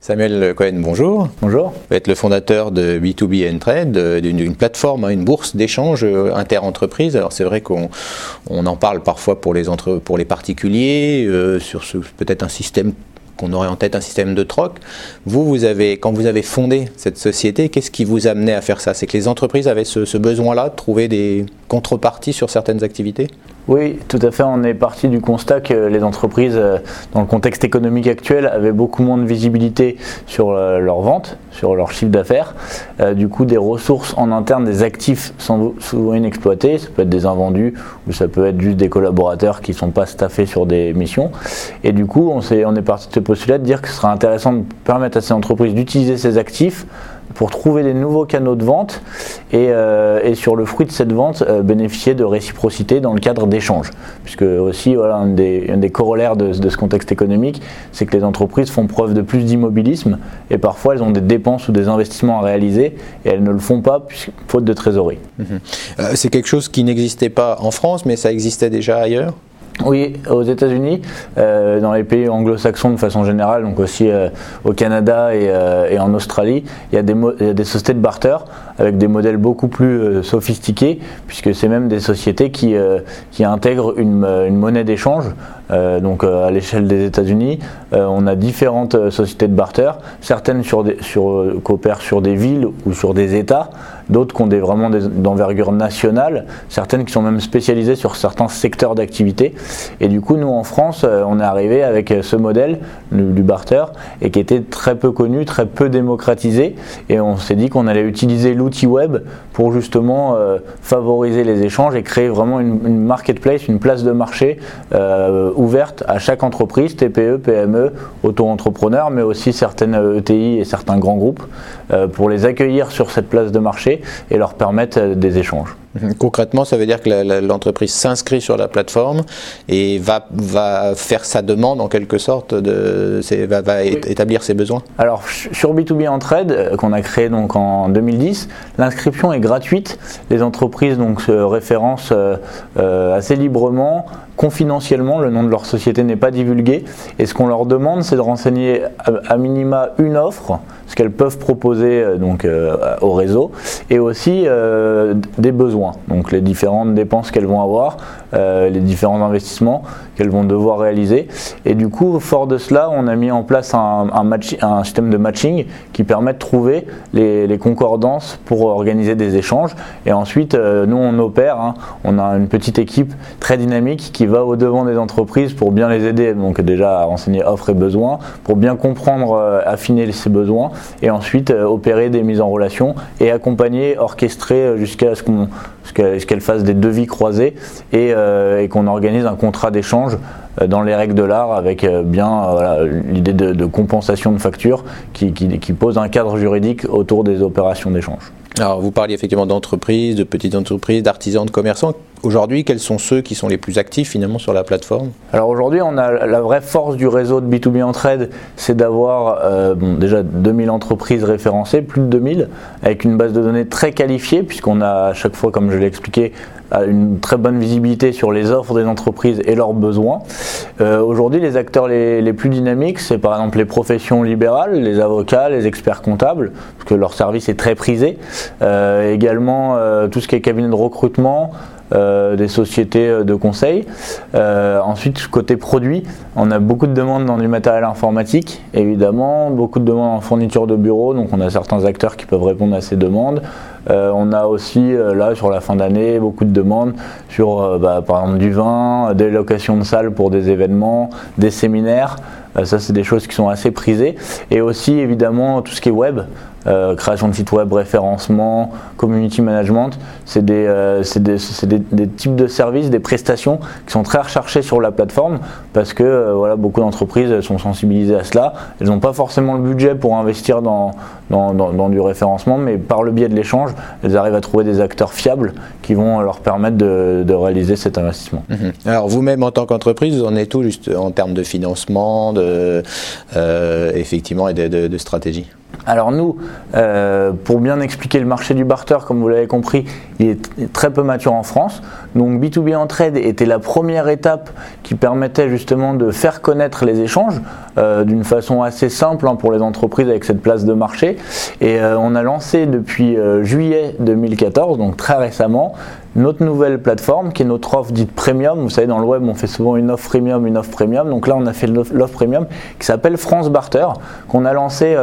Samuel Cohen, bonjour. Bonjour. Vous êtes le fondateur de B2B Trade, d'une plateforme, une bourse d'échange inter-entreprises. Alors c'est vrai qu'on en parle parfois pour les particuliers, sur peut-être un système qu'on aurait en tête, un système de troc. Quand vous avez fondé cette société, qu'est-ce qui vous amenait à faire ça? C'est que les entreprises avaient ce besoin-là de trouver des contreparties sur certaines activités? Oui, tout à fait. On est parti du constat que les entreprises, dans le contexte économique actuel, avaient beaucoup moins de visibilité sur leurs ventes, sur leur chiffre d'affaires. Du coup, des ressources en interne, des actifs sont souvent inexploités. Ça peut être des invendus ou ça peut être juste des collaborateurs qui ne sont pas staffés sur des missions. Et du coup, on est parti de ce postulat de dire que ce serait intéressant de permettre à ces entreprises d'utiliser ces actifs pour trouver des nouveaux canaux de vente et sur le fruit de cette vente bénéficier de réciprocité dans le cadre d'échanges. Puisque aussi voilà, un des corollaires de ce contexte économique, c'est que les entreprises font preuve de plus d'immobilisme et parfois elles ont des dépenses ou des investissements à réaliser et elles ne le font pas faute de trésorerie. C'est quelque chose qui n'existait pas en France, mais ça existait déjà ailleurs? Oui, aux États-Unis, dans les pays anglo-saxons de façon générale, donc aussi au Canada et en Australie, il y a des sociétés de barter avec des modèles beaucoup plus sophistiqués, puisque c'est même des sociétés qui intègrent une monnaie d'échange. Donc à l'échelle des États-Unis, on a différentes sociétés de barter, certaines coopèrent sur des villes ou sur des États, d'autres qui ont vraiment d'envergure nationale, certaines qui sont même spécialisées sur certains secteurs d'activité. Et du coup, nous en France, on est arrivé avec ce modèle du barter et qui était très peu connu, très peu démocratisé. Et on s'est dit qu'on allait utiliser l'outil web pour justement favoriser les échanges et créer vraiment une marketplace, une place de marché ouverte à chaque entreprise, TPE, PME, auto-entrepreneurs, mais aussi certaines ETI et certains grands groupes, pour les accueillir sur cette place de marché et leur permettre des échanges. Concrètement, ça veut dire que l'entreprise s'inscrit sur la plateforme et va faire sa demande en quelque sorte, va établir ses besoins. Alors sur B2B Trade, qu'on a créé donc en 2010, l'inscription est gratuite. Les entreprises donc se référencent assez librement, confidentiellement, le nom de leur société n'est pas divulgué. Et ce qu'on leur demande, c'est de renseigner à minima une offre, ce qu'elles peuvent proposer au réseau, et aussi des besoins. Donc les différentes dépenses qu'elles vont avoir, les différents investissements qu'elles vont devoir réaliser. Et du coup, fort de cela, on a mis en place un système de matching qui permet de trouver les concordances pour organiser des échanges. Et ensuite, nous on opère, on a une petite équipe très dynamique qui va au-devant des entreprises pour bien les aider, donc déjà à renseigner offres et besoins, pour bien comprendre, affiner ces besoins, et ensuite opérer des mises en relation et accompagner, orchestrer jusqu'à ce qu'elle fasse des devis croisés et qu'on organise un contrat d'échange dans les règles de l'art avec l'idée de compensation de factures qui pose un cadre juridique autour des opérations d'échange. Alors vous parliez effectivement d'entreprises, de petites entreprises, d'artisans, de commerçants. Aujourd'hui, quels sont ceux qui sont les plus actifs finalement sur la plateforme? Alors aujourd'hui, on a la vraie force du réseau de B2B Trade, c'est d'avoir déjà 2000 entreprises référencées, plus de 2000, avec une base de données très qualifiée, puisqu'on a à chaque fois, comme je l'ai expliqué, une très bonne visibilité sur les offres des entreprises et leurs besoins. Aujourd'hui, les acteurs les plus dynamiques, c'est par exemple les professions libérales, les avocats, les experts comptables, parce que leur service est très prisé. Également, tout ce qui est cabinet de recrutement, des sociétés de conseil. Ensuite, côté produit, on a beaucoup de demandes dans du matériel informatique, évidemment, beaucoup de demandes en fourniture de bureau, donc on a certains acteurs qui peuvent répondre à ces demandes. On a aussi, là, sur la fin d'année, beaucoup de demandes sur, par exemple, du vin, des locations de salles pour des événements, des séminaires. Ça, c'est des choses qui sont assez prisées. Et aussi, évidemment, tout ce qui est web, création de sites web, référencement, community management, c'est des types de services, des prestations qui sont très recherchées sur la plateforme parce que beaucoup d'entreprises sont sensibilisées à cela. Elles n'ont pas forcément le budget pour investir dans du référencement, mais par le biais de l'échange, elles arrivent à trouver des acteurs fiables qui vont leur permettre de réaliser cet investissement. Alors vous-même en tant qu'entreprise, vous en êtes où juste en termes de financement, effectivement, et de stratégie? Alors nous, pour bien expliquer le marché du barter, comme vous l'avez compris, il est très peu mature en France. Donc B2B Entraide était la première étape qui permettait justement de faire connaître les échanges d'une façon assez simple pour les entreprises avec cette place de marché. Et on a lancé depuis juillet 2014, donc très récemment, notre nouvelle plateforme qui est notre offre dite premium. Vous savez, dans le web on fait souvent une offre premium, une offre premium. Donc là on a fait l'offre premium qui s'appelle France Barter, qu'on a lancé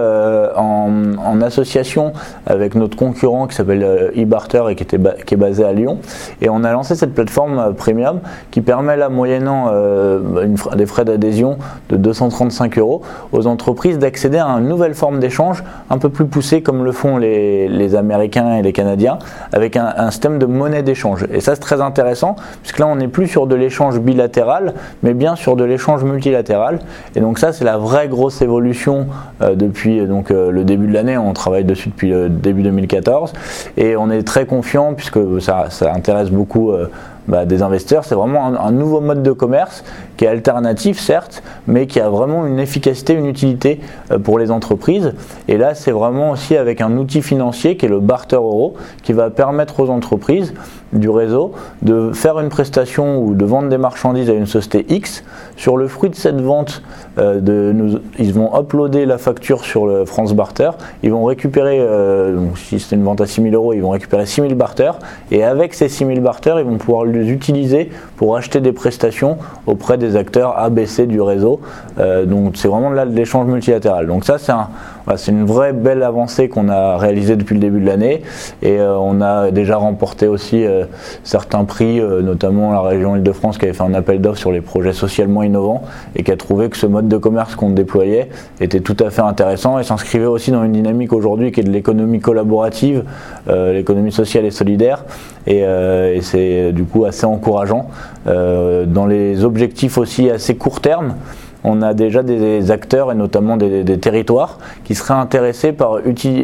en association avec notre concurrent qui s'appelle eBarter et qui est basé à Lyon. Et on a lancé cette plateforme premium qui permet là, moyennant des frais d'adhésion de 235 € aux entreprises d'accéder à une nouvelle forme d'échange un peu plus poussée comme le font les Américains et les Canadiens, avec un système de monnaie d'échange. Et ça c'est très intéressant puisque là on n'est plus sur de l'échange bilatéral mais bien sur de l'échange multilatéral. Et donc ça c'est la vraie grosse évolution depuis le début de l'année. On travaille dessus depuis le début 2014 et on est très confiant puisque ça intéresse beaucoup des investisseurs. C'est vraiment un nouveau mode de commerce qui est alternatif certes, mais qui a vraiment une efficacité, une utilité pour les entreprises. Et là c'est vraiment aussi avec un outil financier qui est le Barter Euro qui va permettre aux entreprises du réseau de faire une prestation ou de vendre des marchandises à une société X. Sur le fruit de cette vente, ils vont uploader la facture sur le France Barter, ils vont récupérer, si c'est une vente à 6 000 €, ils vont récupérer 6 000 barter, et avec ces 6 000 barter, ils vont pouvoir les utiliser pour acheter des prestations auprès des acteurs ABC du réseau. Donc c'est vraiment là de l'échange multilatéral. Donc ça c'est une vraie belle avancée qu'on a réalisée depuis le début de l'année, et on a déjà remporté aussi certains prix, notamment la région Île-de-France qui avait fait un appel d'offres sur les projets socialement innovants et qui a trouvé que ce mode de commerce qu'on déployait était tout à fait intéressant et s'inscrivait aussi dans une dynamique aujourd'hui qui est de l'économie collaborative, l'économie sociale et solidaire, et c'est du coup assez encourageant. Dans les objectifs aussi assez court terme, on a déjà des acteurs et notamment des territoires qui seraient intéressés par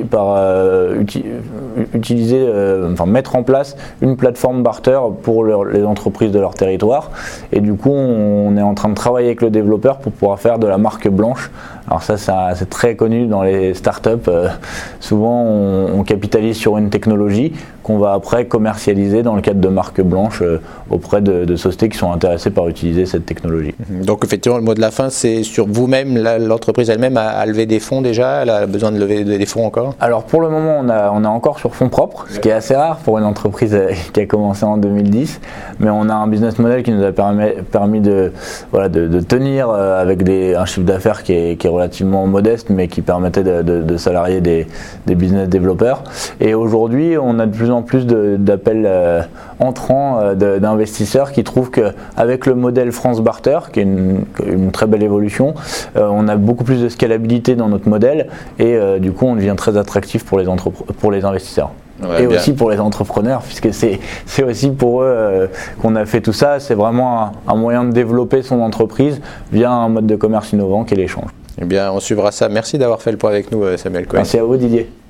mettre en place une plateforme barter pour les entreprises de leur territoire. Et du coup, on est en train de travailler avec le développeur pour pouvoir faire de la marque blanche. Alors ça c'est très connu dans les startups. Souvent, on capitalise sur une technologie qu'on va après commercialiser dans le cadre de marque blanche auprès de sociétés qui sont intéressées par utiliser cette technologie. Donc effectivement, le mot de la fin, c'est sur vous-même, l'entreprise elle-même a levé des fonds déjà, elle a besoin de lever des fonds encore? Alors pour le moment, on est encore sur fonds propres, ce qui est assez rare pour une entreprise qui a commencé en 2010, mais on a un business model qui nous a permis de tenir avec un chiffre d'affaires qui est relativement modeste, mais qui permettait de salarier des business développeurs. Et aujourd'hui, on a de plus en plus d'appels entrants d'investisseurs qui trouvent qu'avec le modèle France Barter, qui est une très belle évolution, on a beaucoup plus de scalabilité dans notre modèle et du coup on devient très attractif pour les investisseurs. Ouais, et bien. Aussi pour les entrepreneurs, puisque c'est aussi pour eux qu'on a fait tout ça. C'est vraiment un moyen de développer son entreprise via un mode de commerce innovant qui est l'échange. Eh bien, on suivra ça. Merci d'avoir fait le point avec nous, Samuel Cohen. Merci à vous, Didier.